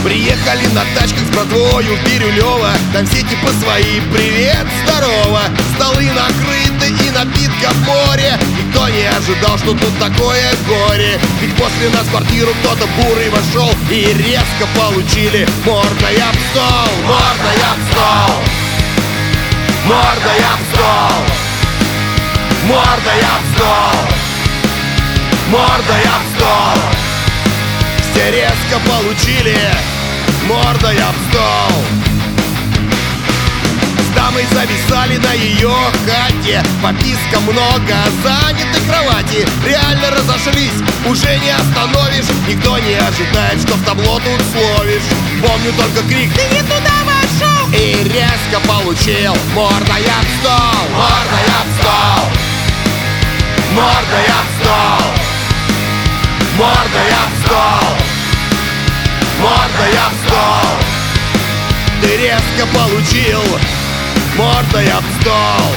Приехали на тачках с братвою в Бирюлево. Там все типа свои, привет, здорово. Столы накрыты и напитков море. Никто не ожидал, что тут такое горе. Ведь после нас в квартиру кто-то бурый вошел и резко получили мордой об стол. Мордой об стол. Мордой об стол. Мордой об стол. Мордой об стол. Все резко получили мордой об стол. С дамой зависали на ее хате. Пописка много, занятой кровати. Реально разошлись, уже не остановишь. Никто не ожидает, что в табло тут словишь. Помню только крик: ты не туда вошел! И резко получил мордой об стол. Мордой об стол. Мордой об стол. Мордой об стол. Мордой об стол. Ты резко получил мордой об стол.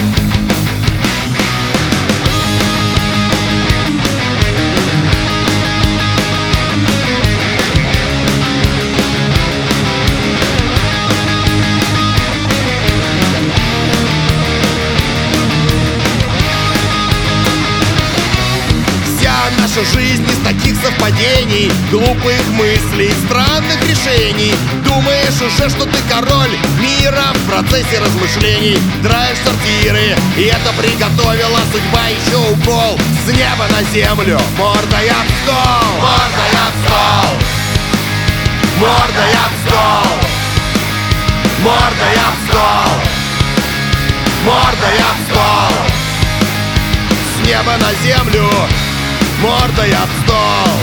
Наша жизнь из таких совпадений, глупых мыслей, странных решений. Думаешь уже, что ты король мира в процессе размышлений. Драешь сортиры, и это приготовила судьба еще укол с неба на землю. Мордой об стол. Мордой об стол. Мордой об стол. Мордой об стол. Мордой об стол. С неба на землю. Мордой об стол.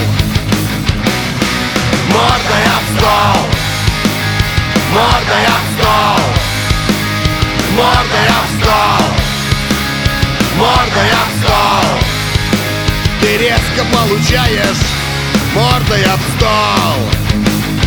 Мордой об стол. Мордой об стол. Мордой об стол. Мордой об стол. Ты резко получаешь мордой об стол.